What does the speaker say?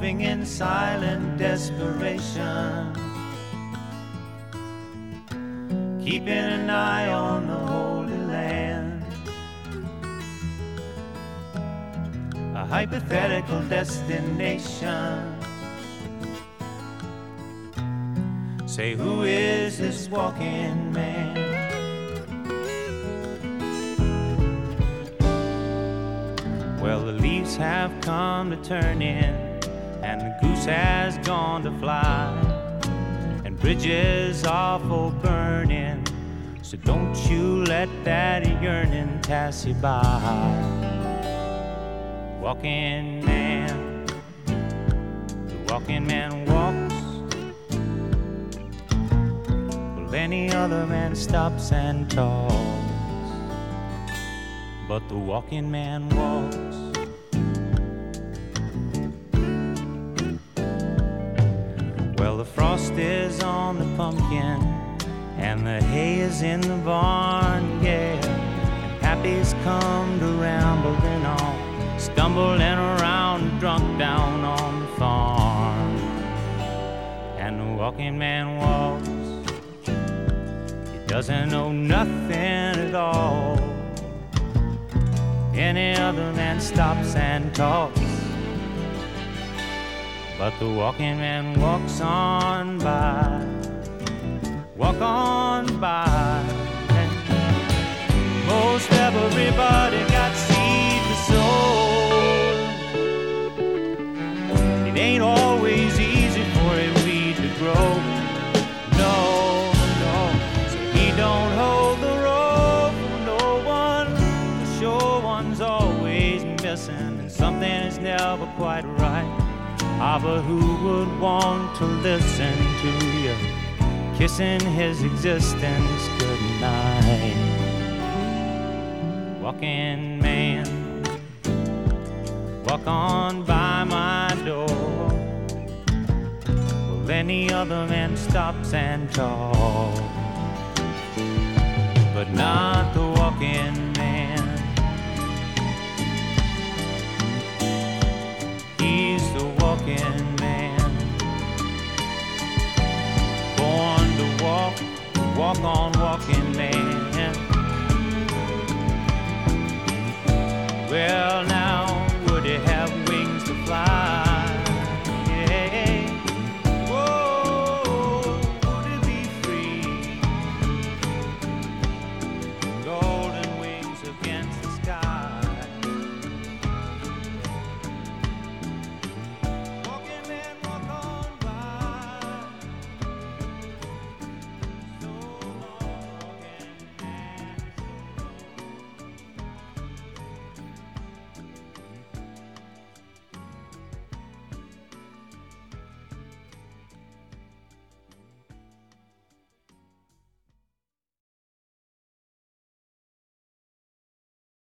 moving in silent desperation, keeping an eye on the Holy Land. A hypothetical destination. Say, who is this walking man? Well, the leaves have come to turn in, and the goose has gone to fly, and bridges are for burning, so don't you let that yearning pass you by. Walking man, the walking man walks, well, any other man stops and talks, but the walking man walks. Well, the frost is on the pumpkin, and the hay is in the barn, yeah. And Pappy's come to rambling on, stumbling around, drunk down on the farm. And the walking man walks, he doesn't know nothing at all. Any other man stops and talks, but the walking man walks on by, walk on by. And most everybody got seed to sow. It ain't always easy for a weed to grow. No, no, so he don't hold the rope for no one. The sure one's always missing, and something is never quite right. Ah, but who would want to listen to you kissing his existence goodnight? Walking man, walk on by my door. Well, any other man stops and talks, but not the walking man. He's the walking man, born to walk, walk on